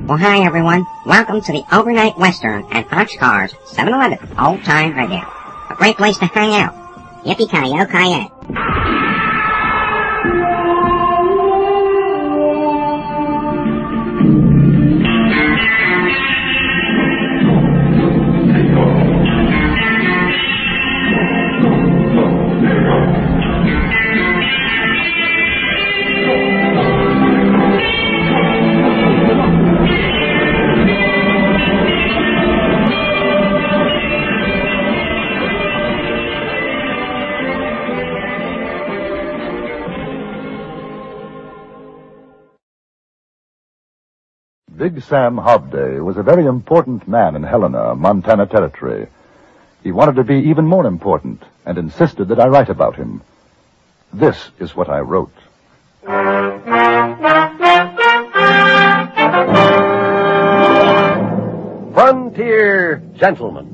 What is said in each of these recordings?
Well, hi everyone. Welcome to the Overnight Western at Boxcars 7-Eleven Old Time Radio. A great place to hang out. Yippee-ki-yo-ki-yay. Big Sam Hobday was a very important man in Helena, Montana Territory. He wanted to be even more important and insisted that I write about him. This is what I wrote. Frontier Gentleman.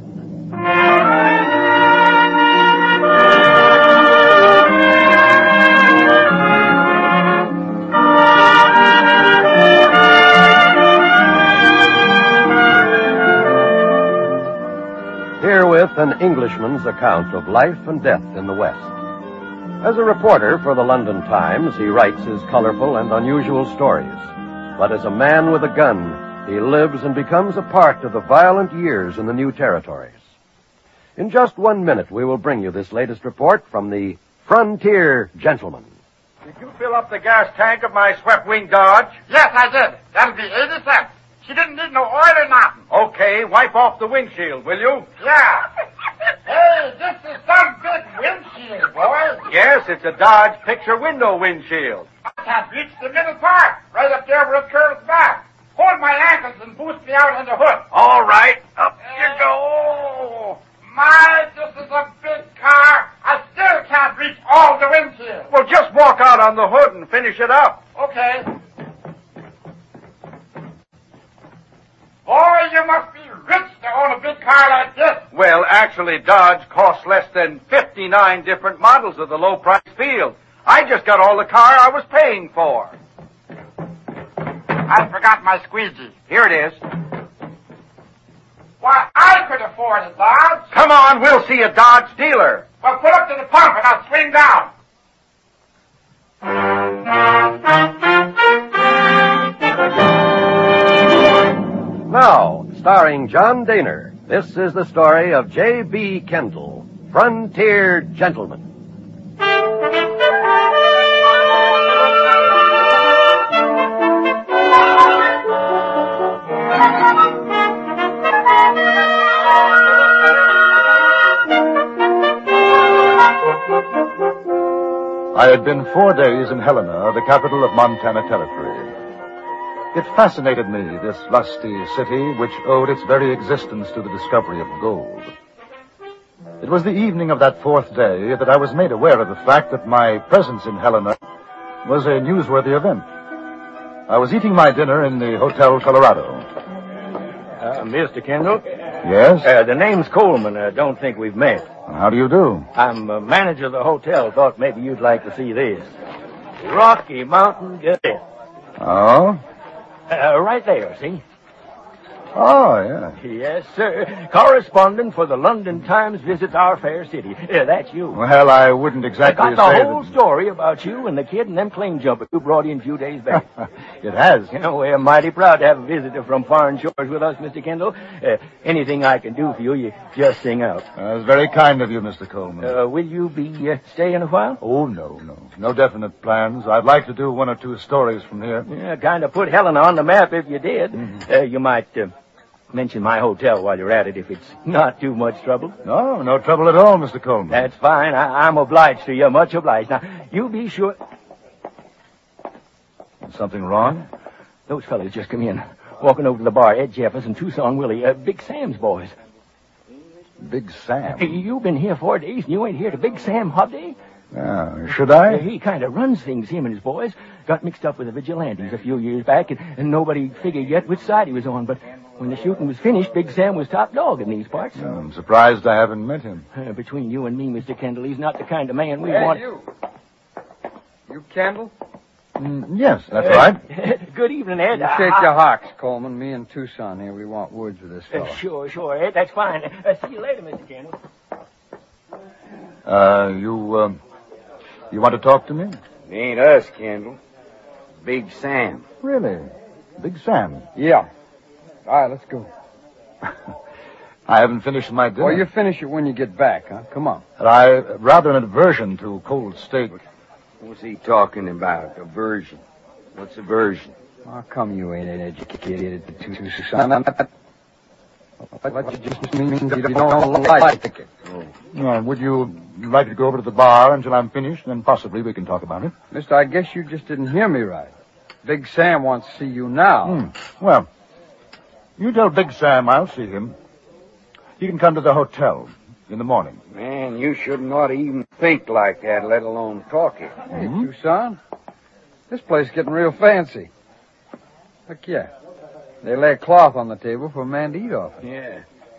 Herewith an Englishman's account of life and death in the West. As a reporter for the London Times, he writes his colorful and unusual stories. But as a man with a gun, he lives and becomes a part of the violent years in the new territories. In just 1 minute, we will bring you this latest report from the Frontier Gentleman. Did you fill up the gas tank of my swept-wing Dodge? Yes, I did. That'll be 80 cents. She didn't need no oil or nothing. Okay, wipe off the windshield, will you? Yeah. Hey, this is some big windshield, boys. Yes, it's a Dodge picture window windshield. I can't reach the middle part, right up there where it curves back. Hold my ankles and boost me out on the hood. All right, up you go. My, this is a big car. I still can't reach all the windshield. Well, just walk out on the hood and finish it up. Okay. Boy, you must be rich to own a big car like this. Well, actually, Dodge costs less than 59 different models of the low-price field. I just got all the car I was paying for. I forgot my squeegee. Here it is. Why, I could afford it, Dodge. Come on, we'll see a Dodge dealer. Well, pull up to the pump and I'll swing down. Now, starring John Daner, this is the story of J.B. Kendall, Frontier Gentleman. I had been 4 days in Helena, the capital of Montana Territory. It fascinated me, this lusty city, which owed its very existence to the discovery of gold. It was the evening of that 4th day that I was made aware of the fact that my presence in Helena was a newsworthy event. I was eating my dinner in the Hotel Colorado. Mr. Kendall? Yes? The name's Coleman. I don't think we've met. How do you do? I'm manager of the hotel. Thought maybe you'd like to see this. Rocky Mountain Gazette. Oh? Right there, see? Oh, yeah. Yes, sir. Correspondent for the London Times visits our fair city. That's you. Well, I wouldn't I exactly got the say whole that... story about you and the kid and them claim jumpers you brought in a few days back. It has. You know, we're mighty proud to have a visitor from foreign shores with us, Mr. Kendall. Anything I can do for you, you just sing out. That's very kind of you, Mr. Coleman. Will you be staying a while? Oh, no. No definite plans. I'd like to do 1 or 2 stories from here. Yeah, kind of put Helena on the map if you did. Mm-hmm. You might mention my hotel while you're at it if it's not too much trouble. No trouble at all, Mr. Coleman. That's fine. I'm obliged to you. Much obliged. Now, you be sure... Something wrong? Those fellas just come in. Walking over to the bar. Ed Jeffers and Tucson Willie. Big Sam's boys. Big Sam? You've been here 4 days and you ain't here to Big Sam Hobday? Should I? He kind of runs things, him and his boys. Got mixed up with the vigilantes a few years back, and nobody figured yet which side he was on. But when the shooting was finished, Big Sam was top dog in these parts. I'm surprised I haven't met him. Between you and me, Mr. Kendall, he's not the kind of man we want. You Kendall? Yes, that's right. Good evening, Ed. You shake your hocks, Coleman. Me and Tucson here, we want words with this fellow. Sure, Ed. That's fine. See you later, Mr. Kendall. You want to talk to me? It ain't us, Kendall. Big Sam. Really? Big Sam? Yeah. All right, let's go. I haven't finished my dinner. Well, you finish it when you get back, huh? Come on. Rather an aversion to cold steak. What's he talking about? Aversion. What's aversion? How come you ain't educated, Tucson? That just means you don't like it. Would you like to go over to the bar until I'm finished, and then possibly we can talk about it? Mister, I guess you just didn't hear me right. Big Sam wants to see you now. Well, you tell Big Sam I'll see him. He can come to the hotel in the morning. Man, you shouldn't ought to even think like that, let alone talk it. Hey, Tucson, this place is getting real fancy. Look, yeah. They lay a cloth on the table for a man to eat off it. Yeah.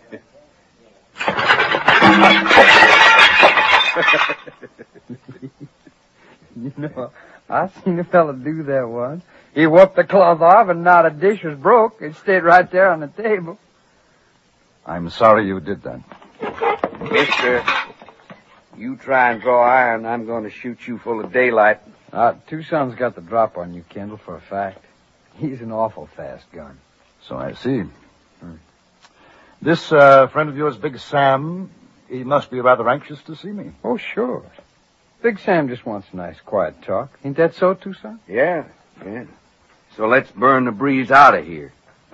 You know, I seen a fella do that once. He whooped the cloth off and not a dish was broke. It stayed right there on the table. I'm sorry you did that. Mister, you try and draw iron, I'm going to shoot you full of daylight. Tucson's got the drop on you, Kendall, for a fact. He's an awful fast gun. So I see. This friend of yours, Big Sam, he must be rather anxious to see me. Oh, sure. Big Sam just wants a nice, quiet talk. Ain't that so, Tucson? Yeah. So let's burn the breeze out of here.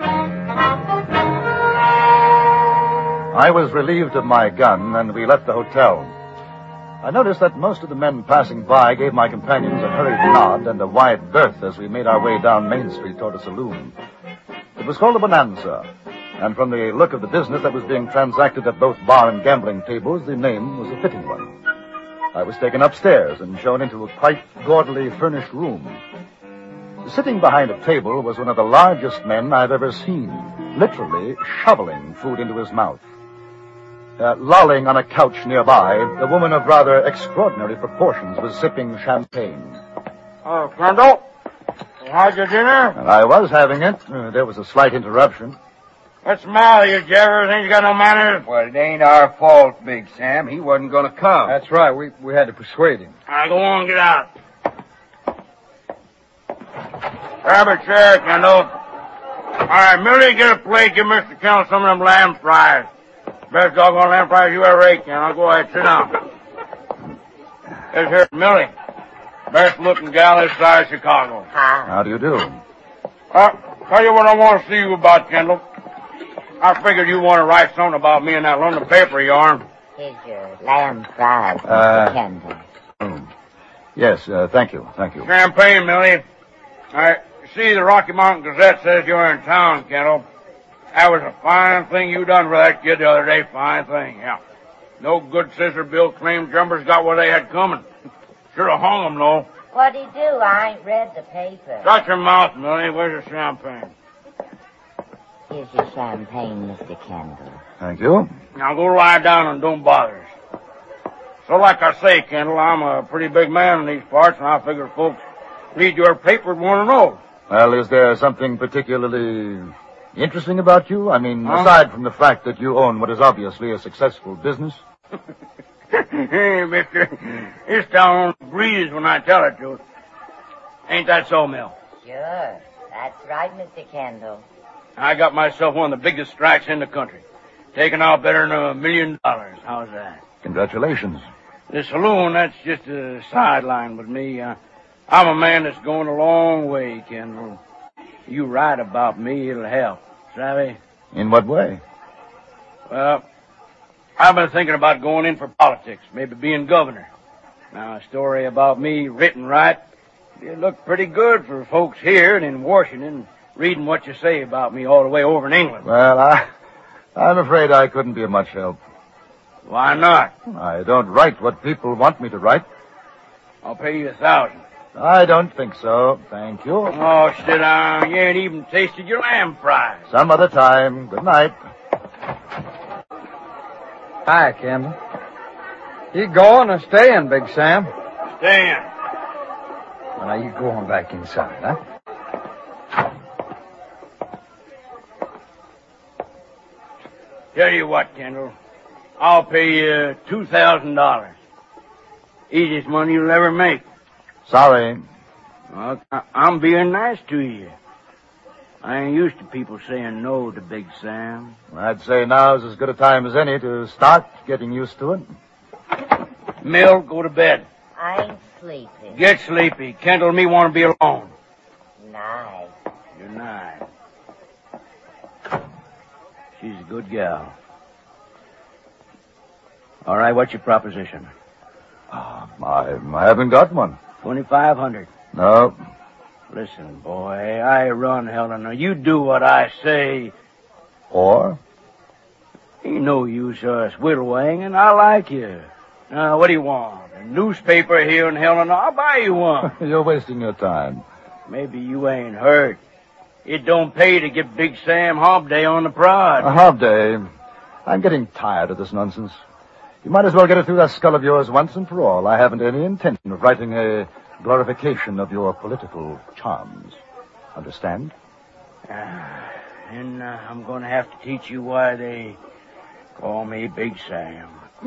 I was relieved of my gun, and we left the hotel. I noticed that most of the men passing by gave my companions a hurried nod and a wide berth as we made our way down Main Street toward a saloon. It was called the Bonanza, and from the look of the business that was being transacted at both bar and gambling tables, the name was a fitting one. I was taken upstairs and shown into a quite gaudily furnished room. Sitting behind a table was one of the largest men I've ever seen, literally shoveling food into his mouth. Lolling on a couch nearby, a woman of rather extraordinary proportions was sipping champagne. Oh, Kendall, you had your dinner? And I was having it. There was a slight interruption. What's the matter, you Jeffers? Ain't you got no manners? Well, it ain't our fault, Big Sam. He wasn't going to come. That's right. We had to persuade him. All right, go on, get out. Grab a chair, Kendall. All right, Millie, get a plate. Give Mr. Kendall some of them lamb fries. Best doggone lamb fries you ever ate, Kendall. I'll go ahead, sit down. This here's Millie. Best looking gal this side of Chicago. How do you do? Tell you what I want to see you about, Kendall. I figured you want to write something about me in that London paper of yourn. Here's your lamb fries, Mr. Kendall. Yes, thank you. Champagne, Millie. All right, see, the Rocky Mountain Gazette says you're in town, Kendall. That was a fine thing you done for that kid the other day. Fine thing, yeah. No good Scissor Bill claim jumpers got what they had coming. Should have hung them, though. What'd he do? I ain't read the paper. Shut your mouth, Millie. Where's your champagne? Here's your champagne, Mr. Kendall. Thank you. Now go lie down and don't bother us. So like I say, Kendall, I'm a pretty big man in these parts, and I figure folks read your paper and want to know. Well, is there something particularly interesting about you? I mean, aside from the fact that you own what is obviously a successful business? Hey, mister, this town breathes when I tell it to. Ain't that so, Mill? Sure. That's right, Mr. Kendall. I got myself one of the biggest strikes in the country. Taking out better than $1 million. How's that? Congratulations. The saloon, that's just a sideline with me. I'm a man that's going a long way, Kendall. You write about me, it'll help. Savvy? In what way? Well, I've been thinking about going in for politics, maybe being governor. Now, a story about me written right, it looked pretty good for folks here and in Washington, reading what you say about me all the way over in England. Well, I'm afraid I couldn't be of much help. Why not? I don't write what people want me to write. I'll pay you $1,000. I don't think so. Thank you. Oh, sit down. You ain't even tasted your lamb fries. Some other time. Good night. Hi, Campbell. You going or staying, Big Sam? Staying. Well, now you go on back inside, huh? Tell you what, Kendall. I'll pay you $2,000. Easiest money you'll ever make. Sorry. Well, I'm being nice to you. I ain't used to people saying no to Big Sam. I'd say now's as good a time as any to start getting used to it. Mill, go to bed. I ain't sleepy. Get sleepy. Kendall and me want to be alone. Night. Good night. She's a good gal. All right, what's your proposition? I haven't got one. 2,500. No. Listen, boy, I run Helena. You do what I say. Or? Ain't no use us whittle-wanging. I like you. Now, what do you want? A newspaper here in Helena? I'll buy you one. You're wasting your time. Maybe you ain't hurt. It don't pay to get Big Sam Hobday on the prod. Hobday. I'm getting tired of this nonsense. You might as well get it through that skull of yours once and for all. I haven't any intention of writing a glorification of your political charms. Understand? And I'm going to have to teach you why they call me Big Sam.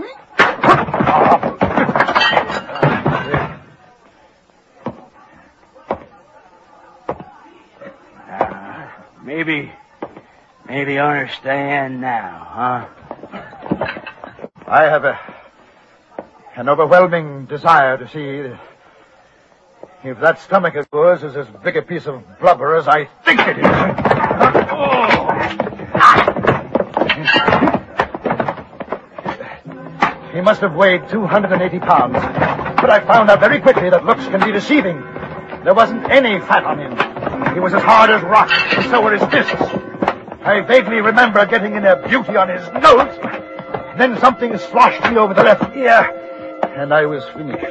Maybe understand now, huh? I have an overwhelming desire to see if that stomach of yours is as big a piece of blubber as I think it is. He must have weighed 280 pounds, but I found out very quickly that looks can be deceiving. There wasn't any fat on him. He was as hard as rock, and so were his fists. I vaguely remember getting in a beauty on his nose. Then something sloshed me over the left ear, and I was finished.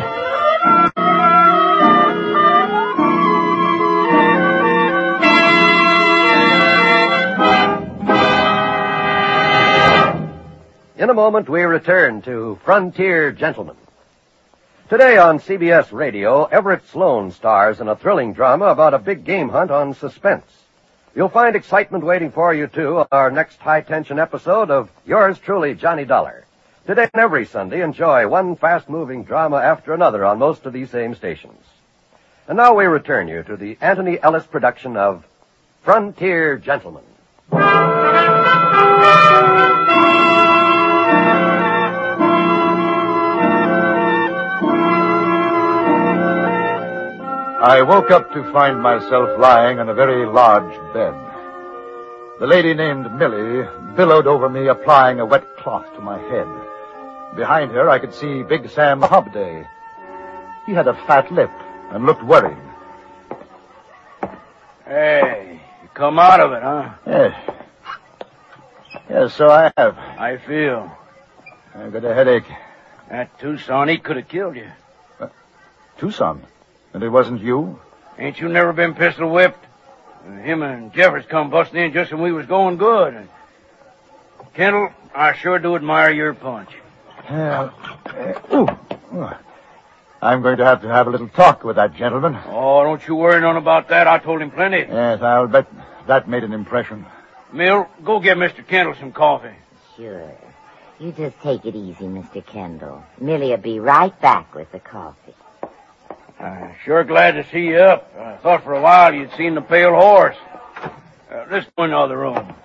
In a moment, we return to Frontier Gentlemen. Today on CBS Radio, Everett Sloan stars in a thrilling drama about a big game hunt on Suspense. You'll find excitement waiting for you, too, on our next high-tension episode of Yours Truly, Johnny Dollar. Today and every Sunday, enjoy one fast-moving drama after another on most of these same stations. And now we return you to the Anthony Ellis production of Frontier Gentlemen. I woke up to find myself lying on a very large bed. The lady named Millie billowed over me, applying a wet cloth to my head. Behind her, I could see Big Sam Hobday. He had a fat lip and looked worried. Hey, you come out of it, huh? Yes. Yes, so I have. I feel. I've got a headache. That Tucson, he could have killed you. Tucson? And it wasn't you? Ain't you never been pistol whipped? Him and Jeffers come busting in just when we was going good. And Kendall, I sure do admire your punch. I'm going to have a little talk with that gentleman. Oh, don't you worry none about that. I told him plenty. Yes, I'll bet that made an impression. Mill, go get Mr. Kendall some coffee. Sure. You just take it easy, Mr. Kendall. Millie'll be right back with the coffee. Sure glad to see you up. I thought for a while you'd seen the pale horse. Let's go in the other room.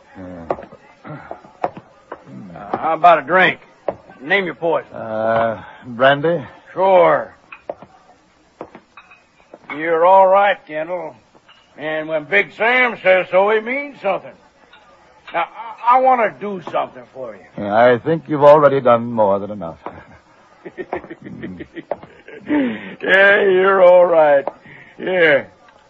How about a drink? Name your poison. Brandy? Sure. You're all right, Kendall. And when Big Sam says so, it means something. Now, I want to do something for you. I think you've already done more than enough. Yeah, you're all right. Yeah.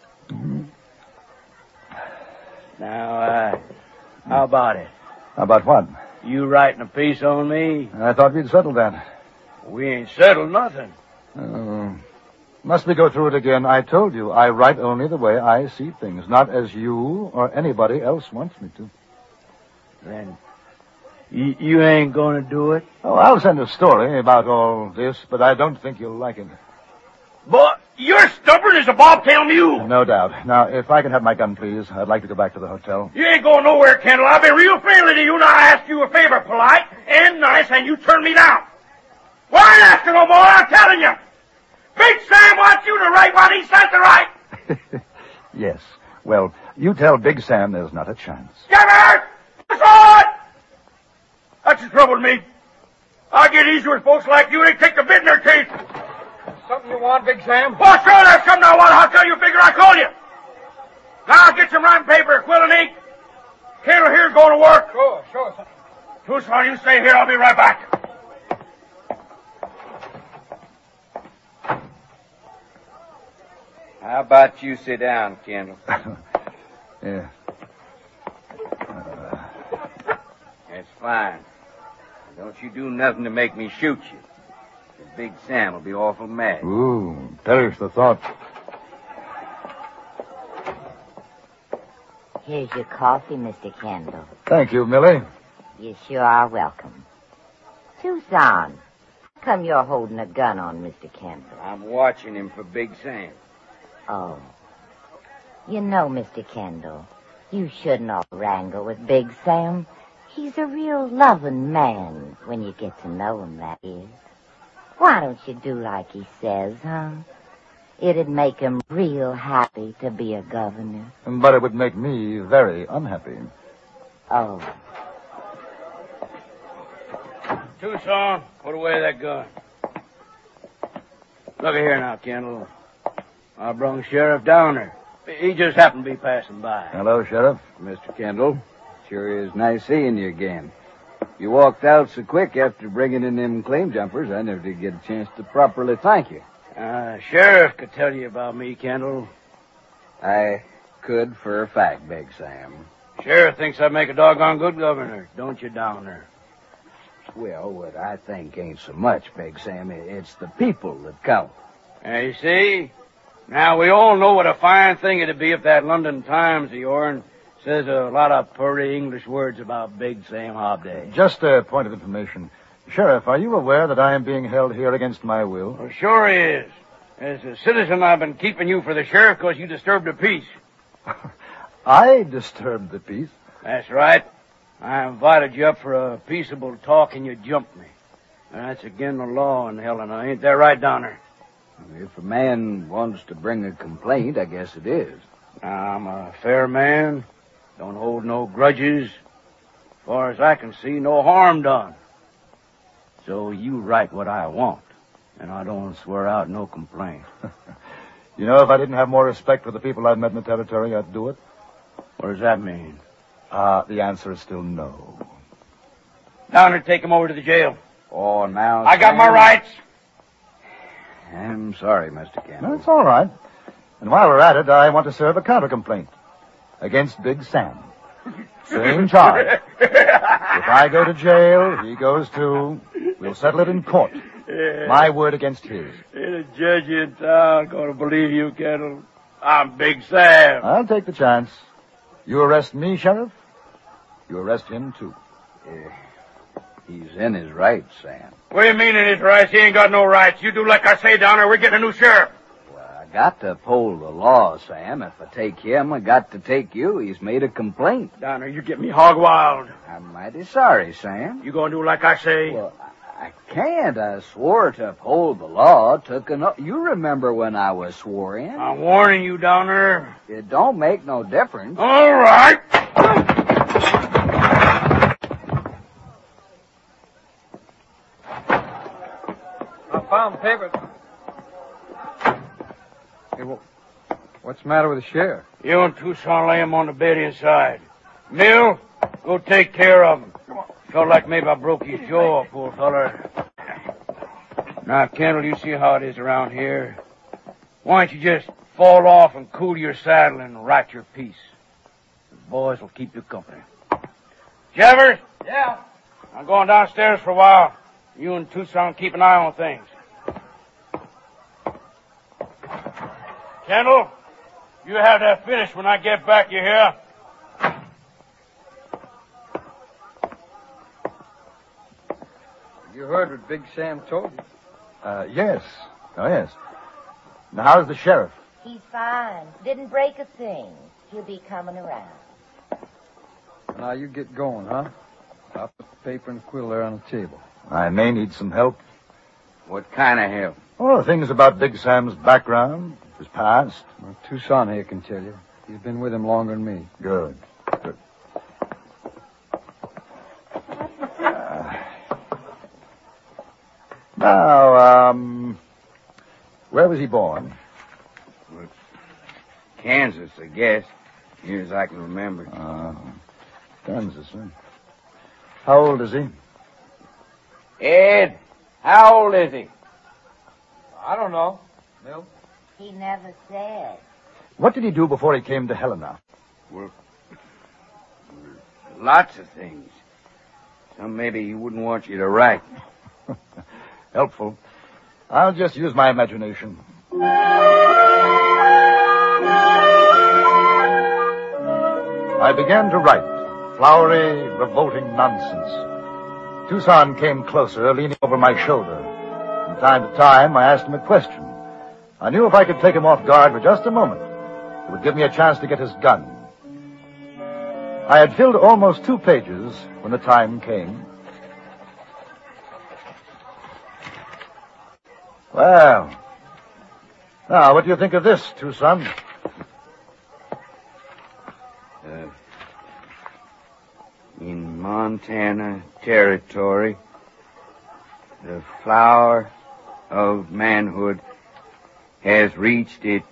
Now, how about it? About what? You writing a piece on me? I thought we'd settled that. We ain't settled nothing. Must we go through it again? I told you, I write only the way I see things, not as you or anybody else wants me to. Then, you ain't gonna do it? Oh, I'll send a story about all this, but I don't think you'll like it. But You're stubborn as a bobtail mule. No doubt. Now, if I can have my gun, please, I'd like to go back to the hotel. You ain't going nowhere, Kendall. I've been real friendly to you. Now I asked you a favor, polite and nice, and you turned me down. Well, I ain't asking no more, I'm telling you. Big Sam wants you to write what he says to write. Yes. Well, you tell Big Sam there's not a chance. Jeffers! Sword! That's the trouble with me. I get easy with folks like you. They take the bit in their teeth. Something you want, Big Sam? Oh, sure, there's something I want. I'll tell you. Figure I call you. Now, get some writing paper, quill and ink. Kendall here's going to work. Sure, son. Tucson, you stay here. I'll be right back. How about you sit down, Kendall? Yeah. That's fine. Don't you do nothing to make me shoot you. The Big Sam will be awful mad. Ooh, perish the thought. Here's your coffee, Mr. Kendall. Thank you, Millie. You sure are welcome. Tucson, how come you're holding a gun on Mr. Kendall? I'm watching him for Big Sam. Oh. You know, Mr. Kendall, you shouldn't all wrangle with Big Sam. He's a real loving man when you get to know him, that is. Why don't you do like he says, huh? It'd make him real happy to be a governor. But it would make me very unhappy. Oh. Tucson, put away that gun. Look here now, Kendall. I brung Sheriff Downer. He just happened to be passing by. Hello, Sheriff. Mr. Kendall, sure is nice seeing you again. You walked out so quick after bringing in them claim jumpers, I never did get a chance to properly thank you. Sheriff could tell you about me, Kendall. I could for a fact, Big Sam. Sheriff thinks I make a doggone good governor, don't you, Downer? Well, what I think ain't so much, Big Sam. It's the people that count. You see? Now, we all know what a fine thing it'd be if that London Times of yourn says a lot of pretty English words about Big Sam Hobday. Just a point of information. Sheriff, are you aware that I am being held here against my will? Well, sure he is. As a citizen, I've been keeping you for the sheriff because you disturbed the peace. I disturbed the peace? That's right. I invited you up for a peaceable talk and you jumped me. That's against the law in Helena. Ain't that right, Downer? If a man wants to bring a complaint, I guess it is. Now, I'm a fair man. Don't hold no grudges. As far as I can see, no harm done. So you write what I want, and I don't swear out no complaint. You know, if I didn't have more respect for the people I've met in the territory, I'd do it. What does that mean? The answer is still no. Downer, take him over to the jail. Oh, now, I got my rights. I'm sorry, Mr. Kendall. That's all right. And while we're at it, I want to serve a counter-complaint against Big Sam. Same charge. If I go to jail, he goes too. We'll settle it in court. Yeah. My word against his. Ain't a judge in town gonna believe you, Kendall. I'm Big Sam. I'll take the chance. You arrest me, Sheriff. You arrest him, too. He's in his rights, Sam. What do you mean in his rights? He ain't got no rights. You do like I say, Downer. We're getting a new sheriff. Well, I got to uphold the law, Sam. If I take him, I got to take you. He's made a complaint. Downer, you get me hog wild. I'm mighty sorry, Sam. You gonna do like I say? Well, I can't. I swore to uphold the law. You remember when I was swore in? I'm warning you, Downer. It don't make no difference. All right. I found papers. Hey, what's the matter with the sheriff? You and Tucson lay him on the bed inside. Mill, go take care of him. Felt like maybe I broke his jaw, poor feller. Now, Kendall, you see how it is around here. Why don't you just fall off and cool your saddle and write your piece? The boys will keep you company. Jeffers? Yeah? I'm going downstairs for a while. You and Tucson keep an eye on things. Kendall, you have that finished when I get back, you hear? You heard what Big Sam told you. Yes. Oh, yes. Now, how's the sheriff? He's fine. Didn't break a thing. He'll be coming around. Now, you get going, huh? I'll put the paper and quill there on the table. I may need some help. What kind of help? Oh, things about Big Sam's background, his past. Well, Tucson here can tell you. He's been with him longer than me. Good. Now, where was he born? Well, Kansas, I guess. Near as I can remember. Kansas, huh? How old is he? Ed, how old is he? I don't know. Milt? He never said. What did he do before he came to Helena? Well, lots of things. Some maybe he wouldn't want you to write. Helpful. I'll just use my imagination. I began to write flowery, revolting nonsense. Tucson came closer, leaning over my shoulder. From time to time, I asked him a question. I knew if I could take him off guard for just a moment, it would give me a chance to get his gun. I had filled almost 2 pages when the time came. Well, now, what do you think of this, Tucson? In Montana Territory, the flower of manhood has reached its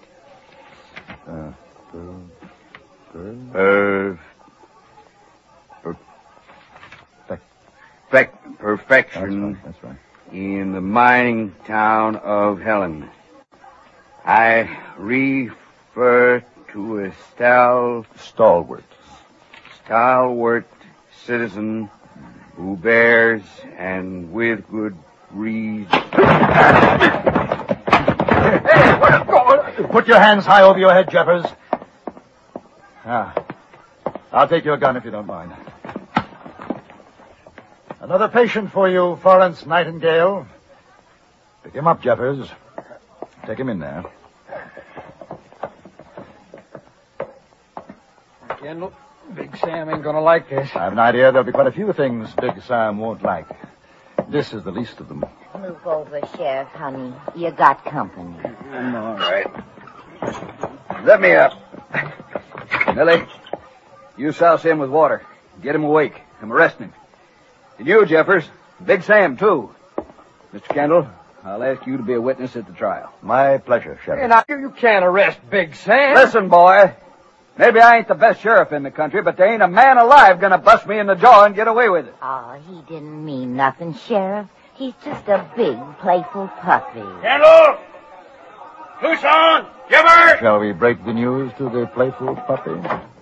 perfection. That's right. In the mining town of Helena. I refer to a stalwart citizen who bears, and with good reason. Hey, put your hands high over your head, Jeffers. I'll take your gun if you don't mind. Another patient for you, Florence Nightingale. Pick him up, Jeffers. Take him in there. Kendall, Big Sam ain't gonna like this. I have an idea there'll be quite a few things Big Sam won't like. This is the least of them. Move over, Sheriff, honey. You got company. I'm all right. Let me up. Millie, you souse him with water. Get him awake. I'm arresting him. And you, Jeffers. Big Sam, too. Mr. Kendall, I'll ask you to be a witness at the trial. My pleasure, Sheriff. Hey, now, you can't arrest Big Sam. Listen, boy. Maybe I ain't the best sheriff in the country, but there ain't a man alive gonna bust me in the jaw and get away with it. Oh, he didn't mean nothing, Sheriff. He's just a big, playful puppy. Kendall! Tucson! Jeffers! Shall we break the news to the playful puppy?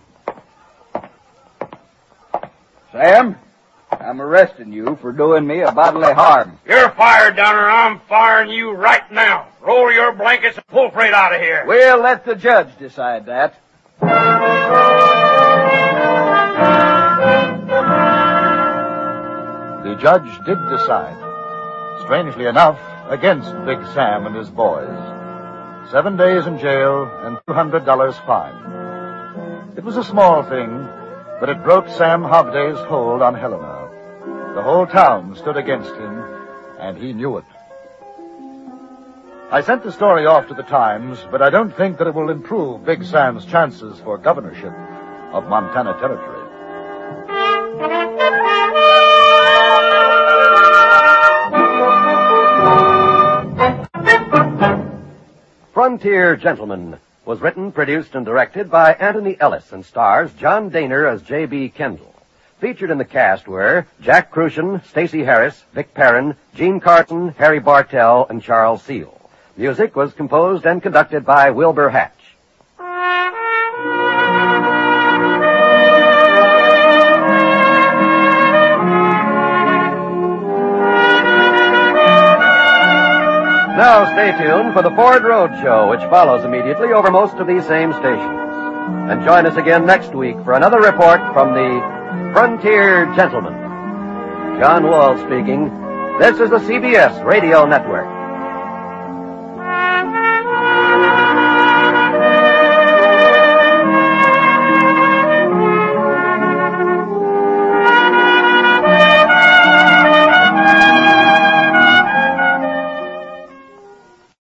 Sam, I'm arresting you for doing me a bodily harm. You're fired, Downer. I'm firing you right now. Roll your blankets and pull freight out of here. We'll let the judge decide that. The judge did decide, strangely enough, against Big Sam and his boys. 7 days in jail and $200 fine. It was a small thing, but it broke Sam Hobday's hold on Helena. The whole town stood against him, and he knew it. I sent the story off to the Times, but I don't think that it will improve Big Sam's chances for governorship of Montana Territory. Frontier Gentlemen was written, produced, and directed by Anthony Ellis and stars John Daner as J.B. Kendall. Featured in the cast were Jack Crucian, Stacey Harris, Vic Perrin, Gene Carson, Harry Bartell, and Charles Seal. Music was composed and conducted by Wilbur Hatch. Now stay tuned for the Ford Road Show, which follows immediately over most of these same stations. And join us again next week for another report from the Frontier Gentlemen. John Wall speaking. This is the CBS Radio Network.